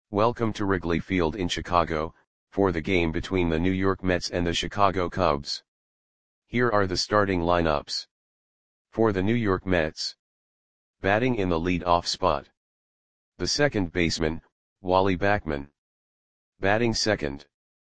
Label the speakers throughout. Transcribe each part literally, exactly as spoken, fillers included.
Speaker 1: Welcome to Wrigley Field in Chicago, for the game between the New York Mets and the Chicago Cubs. Here are the starting lineups. For the New York Mets. Batting in the lead-off spot. The second baseman, Wally Backman. Batting second.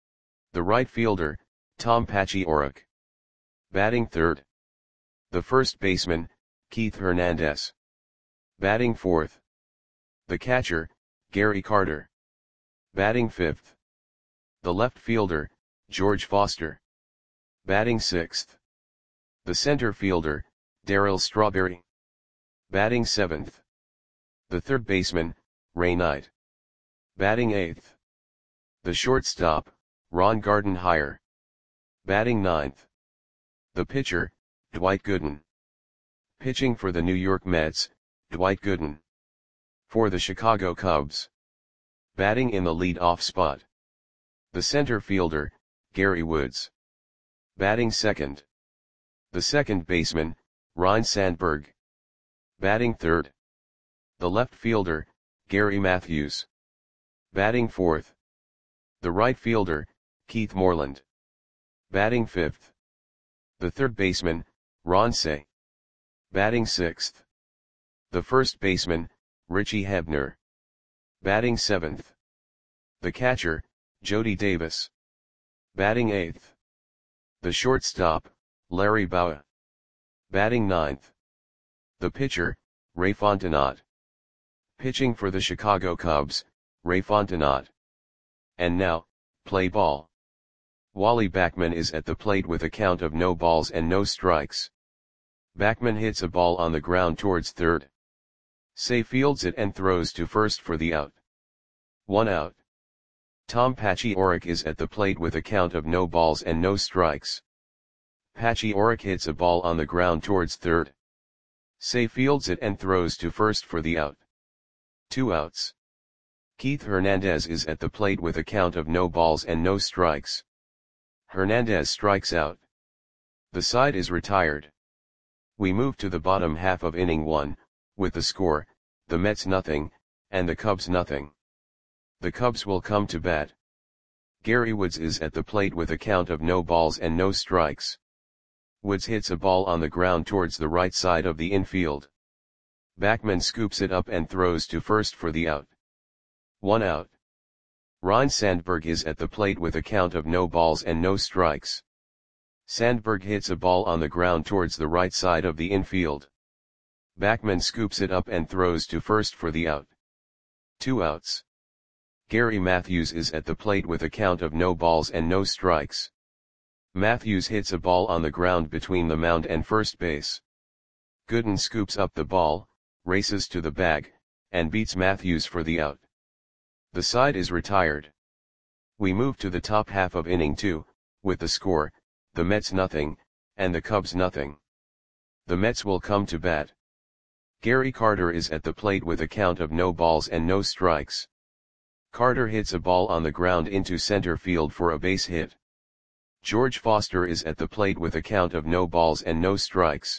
Speaker 1: The right fielder, Tom Paciorek. Batting third. The first baseman, Keith Hernandez. Batting fourth. The catcher, Gary Carter. Batting fifth. The left fielder, George Foster. Batting sixth. The center fielder, Darryl Strawberry. Batting seventh. The third baseman, Ray Knight. Batting eighth. The shortstop, Ron Gardenhire. Batting ninth. The pitcher, Dwight Gooden. Pitching for the New York Mets, Dwight Gooden. For the Chicago Cubs. Batting in the lead-off spot. The center fielder, Gary Woods. Batting second. The second baseman, Ryne Sandberg. Batting third. The left fielder, Gary Matthews. Batting fourth. The right fielder, Keith Moreland. Batting fifth. The third baseman, Ron Cey. Batting sixth. The first baseman, Richie Hebner. Batting seventh. The catcher, Jody Davis. Batting eighth. The shortstop, Larry Bowa. Batting ninth. The pitcher, Ray Fontenot. Pitching for the Chicago Cubs, Ray Fontenot. And now, play ball. Wally Backman is at the plate with a count of no balls and no strikes. Backman hits a ball on the ground towards third. Cey fields it and throws to first for the out. One out. Tom Paciorek is at the plate with a count of no balls and no strikes. Paciorek hits a ball on the ground towards third. Cey fields it and throws to first for the out. Two outs. Keith Hernandez is at the plate with a count of no balls and no strikes. Hernandez strikes out. The side is retired. We move to the bottom half of inning one, with the score, the Mets nothing, and the Cubs nothing. The Cubs will come to bat. Gary Woods is at the plate with a count of no balls and no strikes. Woods hits a ball on the ground towards the right side of the infield. Backman scoops it up and throws to first for the out. One out. Ryne Sandberg is at the plate with a count of no balls and no strikes. Sandberg hits a ball on the ground towards the right side of the infield. Backman scoops it up and throws to first for the out. Two outs. Gary Matthews is at the plate with a count of no balls and no strikes. Matthews hits a ball on the ground between the mound and first base. Gooden scoops up the ball, races to the bag, and beats Matthews for the out. The side is retired. We move to the top half of inning two, with the score, the Mets nothing, and the Cubs nothing. The Mets will come to bat. Gary Carter is at the plate with a count of no balls and no strikes. Carter hits a ball on the ground into center field for a base hit. George Foster is at the plate with a count of no balls and no strikes.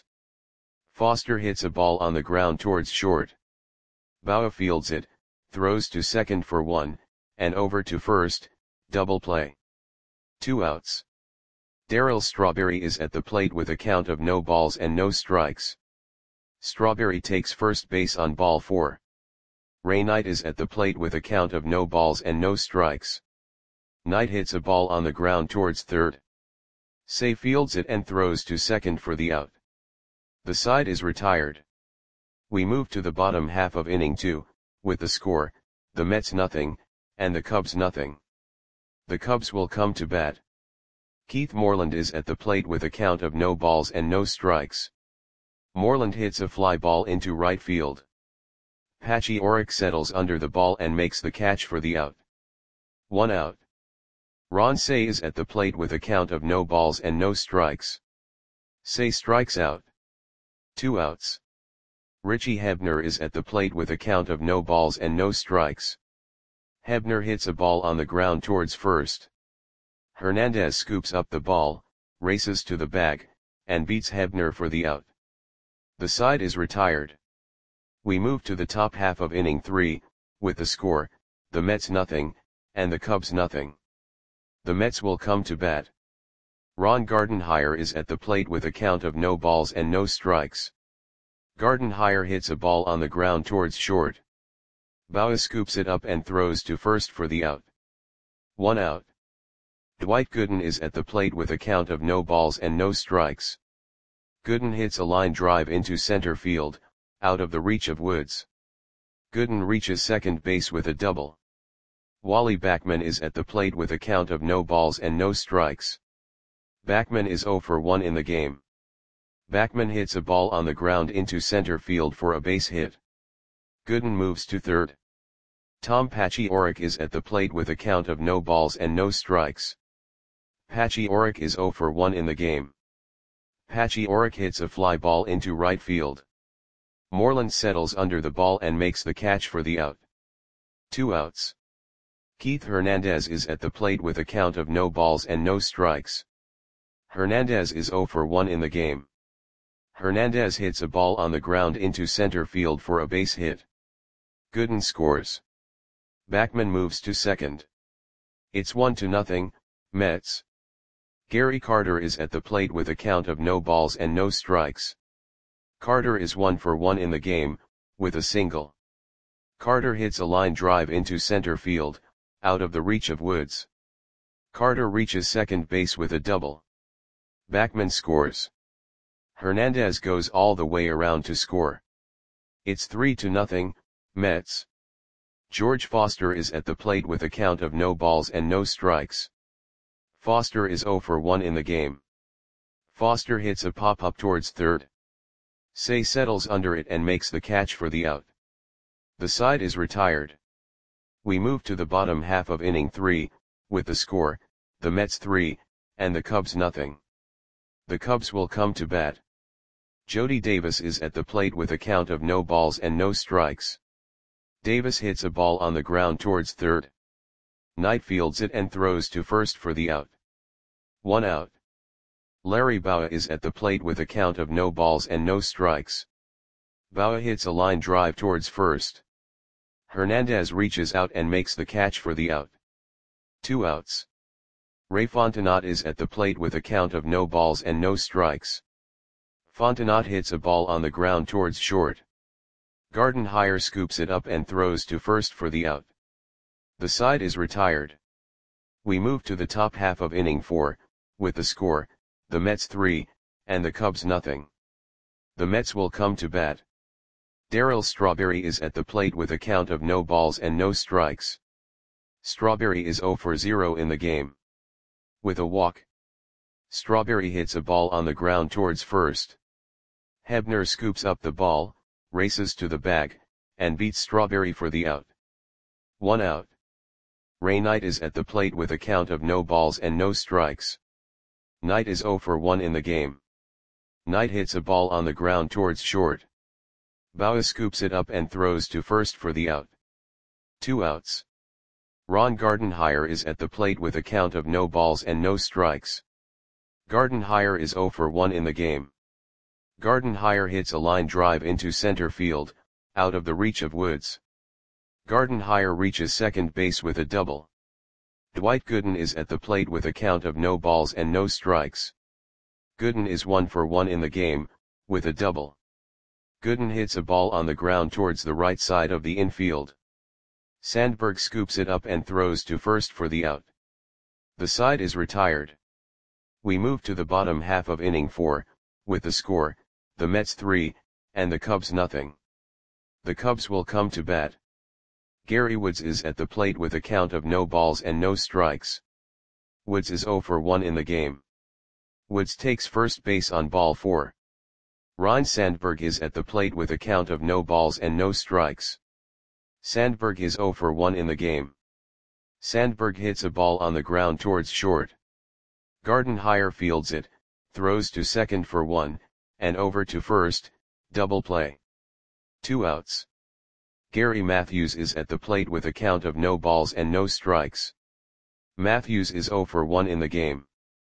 Speaker 1: Foster hits a ball on the ground towards short. Bowa fields it, throws to second for one, and over to first, double play. Two outs. Darryl Strawberry is at the plate with a count of no balls and no strikes. Strawberry takes first base on ball four. Ray Knight is at the plate with a count of no balls and no strikes. Knight hits a ball on the ground towards third. Cey fields it and throws to second for the out. The side is retired. We move to the bottom half of inning two, with the score, the Mets nothing, and the Cubs nothing. The Cubs will come to bat. Keith Moreland is at the plate with a count of no balls and no strikes. Moreland hits a fly ball into right field. Paciorek settles under the ball and makes the catch for the out. One out. Ron Cey is at the plate with a count of no balls and no strikes. Cey strikes out. Two outs. Richie Hebner is at the plate with a count of no balls and no strikes. Hebner hits a ball on the ground towards first. Hernandez scoops up the ball, races to the bag, and beats Hebner for the out. The side is retired. We move to the top half of inning three, with the score, the Mets nothing, and the Cubs nothing. The Mets will come to bat. Ron Gardenhire is at the plate with a count of no balls and no strikes. Gardenhire hits a ball on the ground towards short. Bauer scoops it up and throws to first for the out. One out. Dwight Gooden is at the plate with a count of no balls and no strikes. Gooden hits a line drive into center field, out of the reach of Woods. Gooden reaches second base with a double. Wally Backman is at the plate with a count of no balls and no strikes. Backman is zero for one in the game. Backman hits a ball on the ground into center field for a base hit. Gooden moves to third. Tom Paciorek is at the plate with a count of no balls and no strikes. Paciorek is zero for one in the game. Paciorek hits a fly ball into right field. Moreland settles under the ball and makes the catch for the out. Two outs. Keith Hernandez is at the plate with a count of no balls and no strikes. Hernandez is zero for one in the game. Hernandez hits a ball on the ground into center field for a base hit. Gooden scores. Backman moves to second. It's one to nothing, Mets. Gary Carter is at the plate with a count of no balls and no strikes. Carter is one for one in the game, with a single. Carter hits a line drive into center field, out of the reach of Woods. Carter reaches second base with a double. Backman scores. Hernandez goes all the way around to score. It's three to nothing, Mets. George Foster is at the plate with a count of no balls and no strikes. Foster is zero for one in the game. Foster hits a pop-up towards third. Say settles under it and makes the catch for the out. The side is retired. We move to the bottom half of inning three, with the score, the Mets three, and the Cubs nothing. The Cubs will come to bat. Jody Davis is at the plate with a count of no balls and no strikes. Davis hits a ball on the ground towards third. Knight fields it and throws to first for the out. One out. Larry Bowa is at the plate with a count of no balls and no strikes. Bowa hits a line drive towards first. Hernandez reaches out and makes the catch for the out. Two outs. Ray Fontenot is at the plate with a count of no balls and no strikes. Fontenot hits a ball on the ground towards short. Gardenhire scoops it up and throws to first for the out. The side is retired. We move to the top half of inning four, with the score, the Mets three, and the Cubs nothing. The Mets will come to bat. Darryl Strawberry is at the plate with a count of no balls and no strikes. Strawberry is zero for zero in the game. With a walk. Strawberry hits a ball on the ground towards first. Hebner scoops up the ball, races to the bag, and beats Strawberry for the out. One out. Ray Knight is at the plate with a count of no balls and no strikes. Knight is zero for one in the game. Knight hits a ball on the ground towards short. Bowa scoops it up and throws to first for the out. Two outs. Ron Gardenhire is at the plate with a count of no balls and no strikes. Gardenhire is zero for one in the game. Gardenhire hits a line drive into center field, out of the reach of Woods. Gardenhire reaches second base with a double. Dwight Gooden is at the plate with a count of no balls and no strikes. Gooden is one for one in the game, with a double. Gooden hits a ball on the ground towards the right side of the infield. Sandberg scoops it up and throws to first for the out. The side is retired. We move to the bottom half of inning four, with the score, the Mets three, and the Cubs nothing. The Cubs will come to bat. Gary Woods is at the plate with a count of no balls and no strikes. Woods is zero for one in the game. Woods takes first base on ball four. Ryne Sandberg is at the plate with a count of no balls and no strikes. Sandberg is zero for one in the game. Sandberg hits a ball on the ground towards short. Gardenhire fields it, throws to second for one, and over to first, double play. Two outs. Gary Matthews is at the plate with a count of no balls and no strikes. Matthews is zero for one in the game.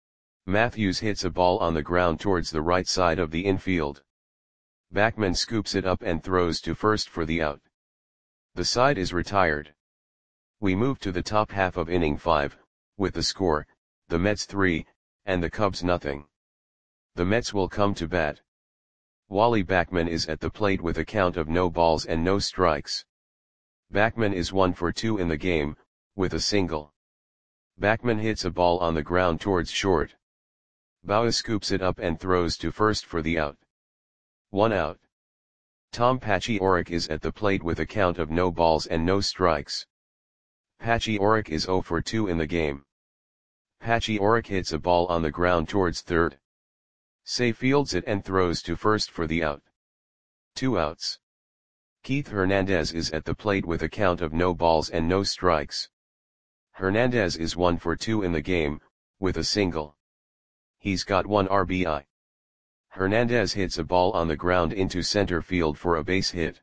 Speaker 1: Matthews hits a ball on the ground towards the right side of the infield. Backman scoops it up and throws to first for the out. The side is retired. We move to the top half of inning five, with the score, the Mets three, and the Cubs nothing. The Mets will come to bat. Wally Backman is at the plate with a count of no balls and no strikes. Backman is one for two in the game, with a single. Backman hits a ball on the ground towards short. Bauer scoops it up and throws to first for the out. One out. Tom Paciorek is at the plate with a count of no balls and no strikes. Paciorek is zero for two in the game. Paciorek hits a ball on the ground towards third. Say fields it and throws to first for the out. Two outs. Keith Hernandez is at the plate with a count of no balls and no strikes. Hernandez is one for two in the game, with a single. He's got one R B I. Hernandez hits a ball on the ground into center field for a base hit.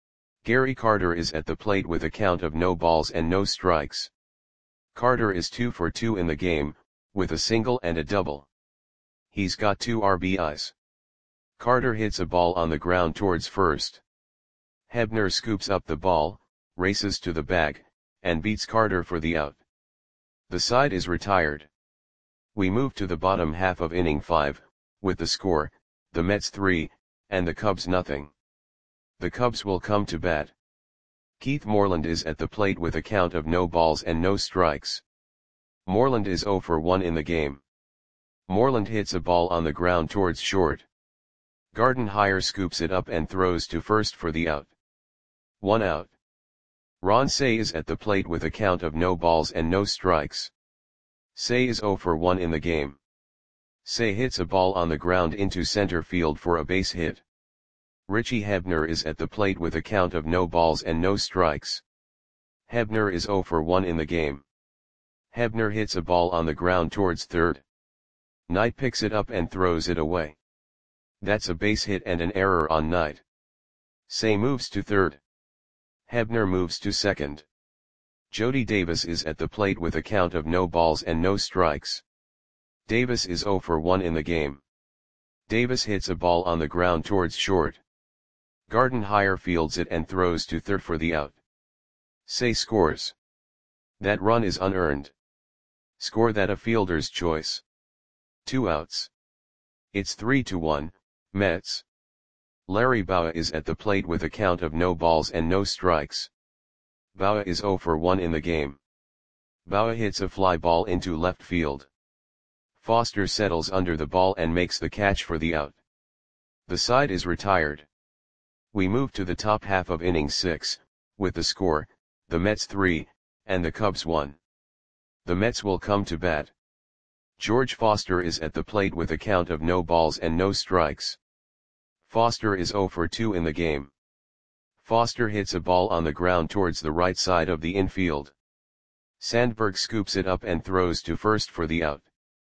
Speaker 1: Gary Carter is at the plate with a count of no balls and no strikes. Carter is two for two in the game, with a single and a double. He's got two R B Is. Carter hits a ball on the ground towards first. Hebner scoops up the ball, races to the bag, and beats Carter for the out. The side is retired. We move to the bottom half of inning five, with the score, the Mets three, and the Cubs nothing. The Cubs will come to bat. Keith Moreland is at the plate with a count of no balls and no strikes. Moreland is zero for one in the game. Moreland hits a ball on the ground towards short. Gardenhire scoops it up and throws to first for the out. One out. Ron Cey is at the plate with a count of no balls and no strikes. Cey is zero for one in the game. Cey hits a ball on the ground into center field for a base hit. Richie Hebner is at the plate with a count of no balls and no strikes. Hebner is zero for one in the game. Hebner hits a ball on the ground towards third. Knight picks it up and throws it away. That's a base hit and an error on Knight. Cey moves to third. Hebner moves to second. Jody Davis is at the plate with a count of no balls and no strikes. Davis is zero for one in the game. Davis hits a ball on the ground towards short. Gardenhire fields it and throws to third for the out. Cey scores. That run is unearned. Score that a fielder's choice. Two outs. It's three to one, Mets. Larry Bauer is at the plate with a count of no balls and no strikes. Bauer is zero for one in the game. Bauer hits a fly ball into left field. Foster settles under the ball and makes the catch for the out. The side is retired. We move to the top half of inning six, with the score, the Mets three, and the Cubs one. The Mets will come to bat. George Foster is at the plate with a count of no balls and no strikes. Foster is zero for two in the game. Foster hits a ball on the ground towards the right side of the infield. Sandberg scoops it up and throws to first for the out.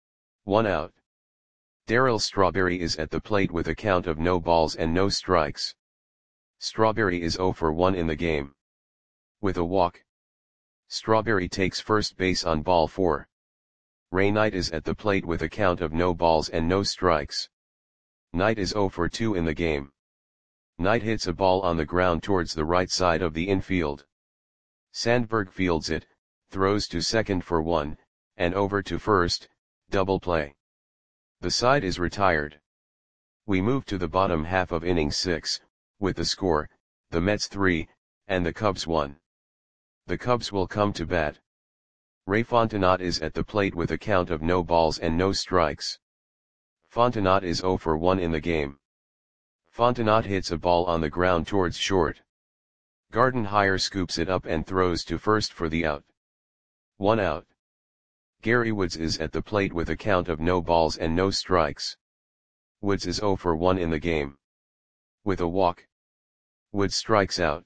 Speaker 1: One out. Darryl Strawberry is at the plate with a count of no balls and no strikes. Strawberry is zero for one in the game. With a walk. Strawberry takes first base on ball four. Ray Knight is at the plate with a count of no balls and no strikes. Knight is zero for two in the game. Knight hits a ball on the ground towards the right side of the infield. Sandberg fields it, throws to second for one, and over to first, double play. The side is retired. We move to the bottom half of inning six, with the score, the Mets three, and the Cubs one. The Cubs will come to bat. Ray Fontenot is at the plate with a count of no balls and no strikes. Fontenot is zero for one in the game. Fontenot hits a ball on the ground towards short. Gardenhire scoops it up and throws to first for the out. One out. Gary Woods is at the plate with a count of no balls and no strikes. Woods is zero for one in the game. With a walk. Woods strikes out.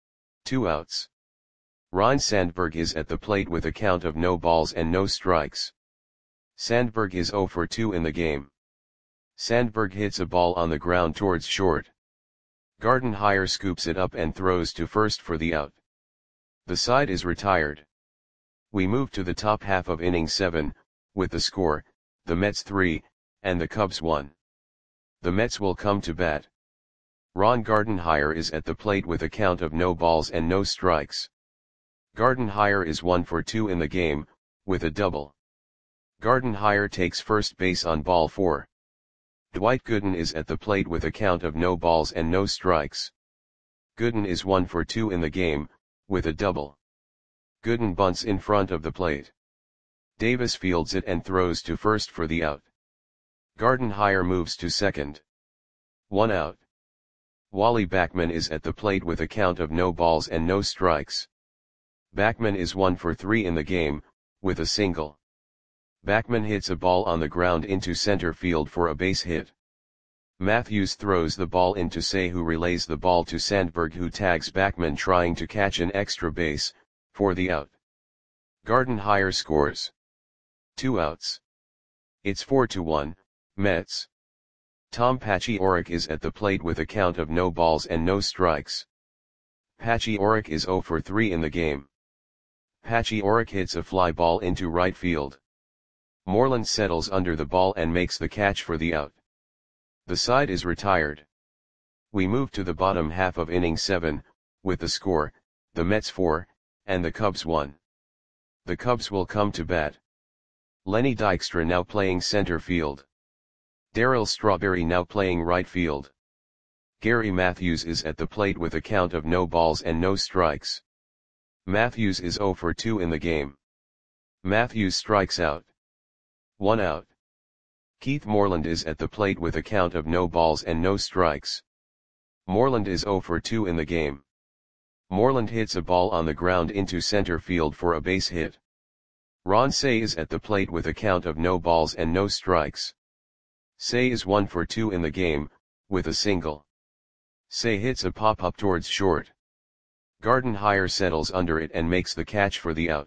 Speaker 1: Two outs. Ryne Sandberg is at the plate with a count of no balls and no strikes. Sandberg is zero for two in the game. Sandberg hits a ball on the ground towards short. Gardenhire scoops it up and throws to first for the out. The side is retired. We move to the top half of inning seven, with the score, the Mets three, and the Cubs one. The Mets will come to bat. Ron Gardenhire is at the plate with a count of no balls and no strikes. Gardenhire is one for two in the game, with a double. Gardenhire takes first base on ball four. Dwight Gooden is at the plate with a count of no balls and no strikes. Gooden is one for two in the game, with a double. Gooden bunts in front of the plate. Davis fields it and throws to first for the out. Gardenhire moves to second. One out. Wally Backman is at the plate with a count of no balls and no strikes. Backman is one for three in the game, with a single. Backman hits a ball on the ground into center field for a base hit. Matthews throws the ball into Say, who relays the ball to Sandberg, who tags Backman trying to catch an extra base, for the out. Gardenhire scores. Two outs. It's four to one, Mets. Tom Paciorek is at the plate with a count of no balls and no strikes. Paciorek is zero for three in the game. Paciorek hits a fly ball into right field. Moreland settles under the ball and makes the catch for the out. The side is retired. We move to the bottom half of inning seven, with the score, the Mets four, and the Cubs one. The Cubs will come to bat. Lenny Dykstra now playing center field. Darryl Strawberry now playing right field. Gary Matthews is at the plate with a count of no balls and no strikes. Matthews is zero for two in the game. Matthews strikes out. One out. Keith Moreland is at the plate with a count of no balls and no strikes. Moreland is zero for two in the game. Moreland hits a ball on the ground into center field for a base hit. Ron Cey is at the plate with a count of no balls and no strikes. Cey is one for two in the game, with a single. Cey hits a pop-up towards short. Gardenhire settles under it and makes the catch for the out.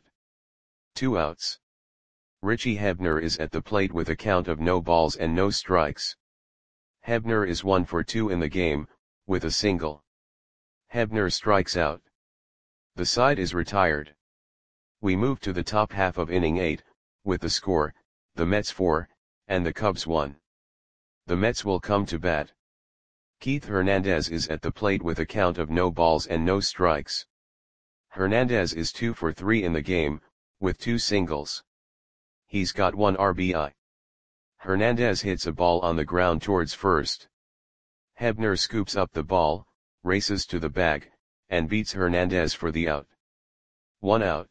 Speaker 1: Two outs. Richie Hebner is at the plate with a count of no balls and no strikes. Hebner is one for two in the game, with a single. Hebner strikes out. The side is retired. We move to the top half of inning eight, with the score, the Mets four, and the Cubs one. The Mets will come to bat. Keith Hernandez is at the plate with a count of no balls and no strikes. Hernandez is two for three in the game, with two singles. He's got one R B I. Hernandez hits a ball on the ground towards first. Hebner scoops up the ball, races to the bag, and beats Hernandez for the out. One out.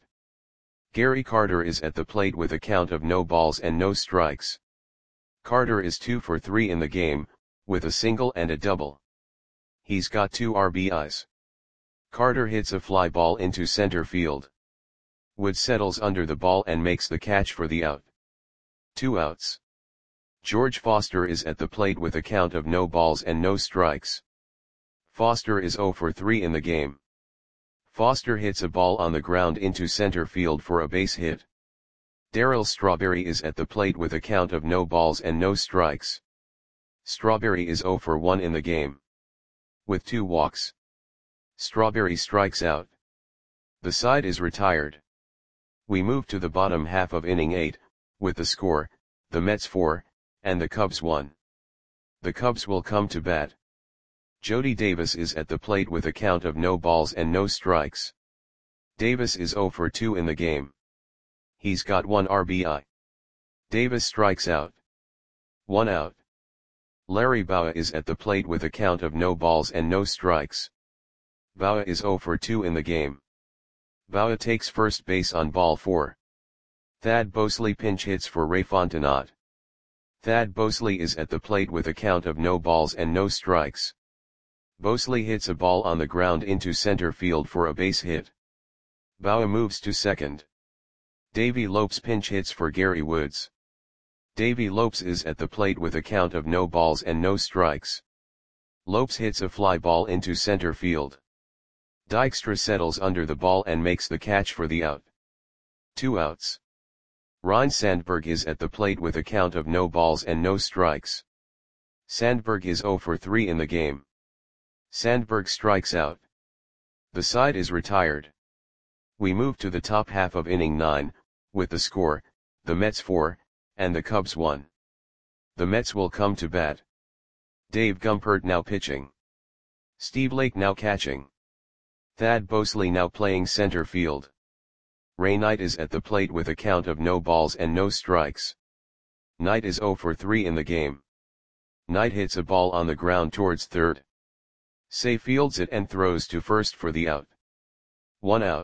Speaker 1: Gary Carter is at the plate with a count of no balls and no strikes. Carter is two for three in the game, with a single and a double. He's got two R B Is. Carter hits a fly ball into center field. Wood settles under the ball and makes the catch for the out. Two outs. George Foster is at the plate with a count of no balls and no strikes. Foster is zero for three in the game. Foster hits a ball on the ground into center field for a base hit. Darryl Strawberry is at the plate with a count of no balls and no strikes. Strawberry is zero for one in the game. With two walks. Strawberry strikes out. The side is retired. We move to the bottom half of inning eight, with the score, the Mets four, and the Cubs one. The Cubs will come to bat. Jody Davis is at the plate with a count of no balls and no strikes. Davis is zero for two in the game. He's got one R B I. Davis strikes out. One out. Larry Bowa is at the plate with a count of no balls and no strikes. Bowa is zero for two in the game. Bowa takes first base on ball four. Thad Bosley pinch hits for Ray Fontenot. Thad Bosley is at the plate with a count of no balls and no strikes. Bosley hits a ball on the ground into center field for a base hit. Bowa moves to second. Davey Lopes pinch hits for Gary Woods. Davey Lopes is at the plate with a count of no balls and no strikes. Lopes hits a fly ball into center field. Dykstra settles under the ball and makes the catch for the out. Two outs. Ryne Sandberg is at the plate with a count of no balls and no strikes. Sandberg is zero for three in the game. Sandberg strikes out. The side is retired. We move to the top half of inning nine, with the score, the Mets four, and the Cubs one. The Mets will come to bat. Dave Gumpert now pitching. Steve Lake now catching. Thad Bosley now playing center field. Ray Knight is at the plate with a count of no balls and no strikes. Knight is zero for three in the game. Knight hits a ball on the ground towards third. Say fields it and throws to first for the out. One out.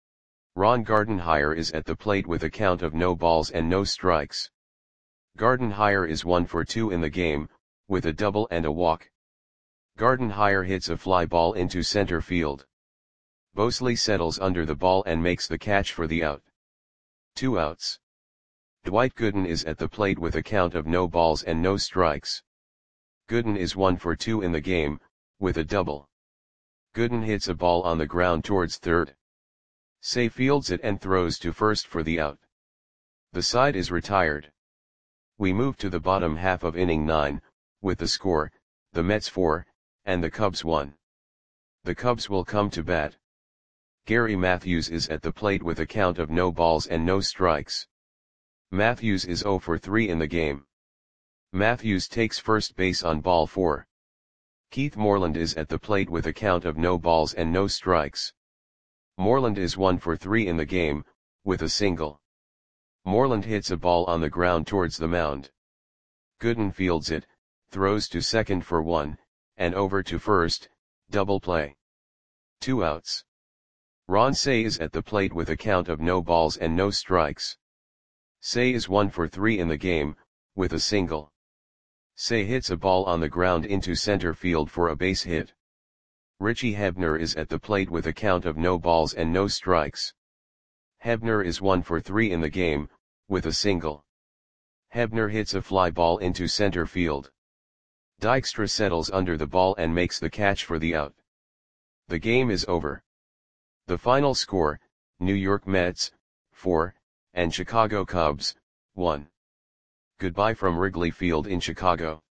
Speaker 1: Ron Gardenhire is at the plate with a count of no balls and no strikes. Gardenhire is one for two in the game, with a double and a walk. Gardenhire hits a fly ball into center field. Bosley settles under the ball and makes the catch for the out. Two outs. Dwight Gooden is at the plate with a count of no balls and no strikes. Gooden is one for two in the game, with a double. Gooden hits a ball on the ground towards third. Say fields it and throws to first for the out. The side is retired. We move to the bottom half of inning nine, with the score, the Mets four, and the Cubs one. The Cubs will come to bat. Gary Matthews is at the plate with a count of no balls and no strikes. Matthews is zero for three in the game. Matthews takes first base on ball four. Keith Moreland is at the plate with a count of no balls and no strikes. Moreland is one for three in the game, with a single. Moreland hits a ball on the ground towards the mound. Gooden fields it, throws to second for one, and over to first, double play. Two outs. Ron Cey is at the plate with a count of no balls and no strikes. Cey is one for three in the game, with a single. Cey hits a ball on the ground into center field for a base hit. Richie Hebner is at the plate with a count of no balls and no strikes. Hebner is one for three in the game, with a single. Hebner hits a fly ball into center field. Dykstra settles under the ball and makes the catch for the out. The game is over. The final score, New York Mets, four, and Chicago Cubs, one. Goodbye from Wrigley Field in Chicago.